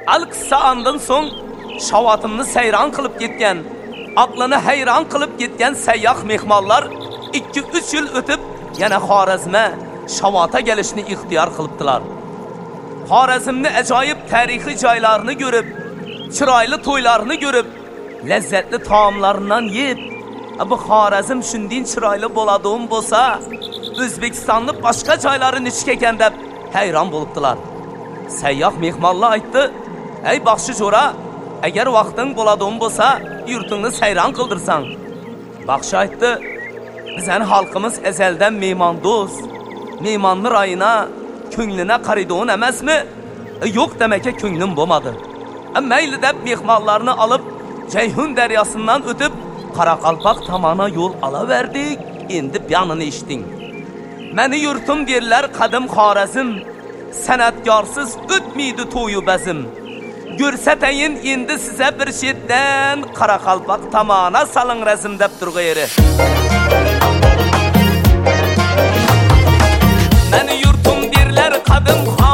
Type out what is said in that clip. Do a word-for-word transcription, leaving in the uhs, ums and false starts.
Al qissa andan so'ng Şavatimni sayron qilib ketgan, aqlini hayron qilib ketgan sayyoh mehmonlar ikki uch yil o'tib yana Xorazmga Shavotga kelishni ixtiyor qilibdilar. Xorazmni ajoyib tarixiy joylarini ko'rib, chiroyli to'ylarini ko'rib, lazzatli taomlardan yeb, bu Xorazm shunday chiroyli bo'ladigan bo'lsa, O'zbekistonning boshqa joylarini ichga ekan deb hayron bo'libdilar. Sayyoh mehmonlar aytdi: "Ey baxshi jo'ra, agar vaqting bo'ladigan bo'lsa, yurtingni sayron qildirsan." Baxshi aytdi: "Bizning xalqimiz azaldan mehmondo'st, mehmonni rayina, ko'nglina qaraydigan emasmi? Yo'q demaka ko'nglim bo'lmadi. Mayli deb mehmonlarni olib, Ceyhun daryosidan o'tib, Qoraqalpoq tomona yo'l olaverdik. Endi buyonini eshiting. Meni yurtim derlar qadim Xorazm, san'atkorsiz o'tmaydi to'yu bazim. Ko'rsatayin endi size bir chetdan Qoraqalpoq tomona saling razm deb turg'ayri. Meni yurtim derlar qadim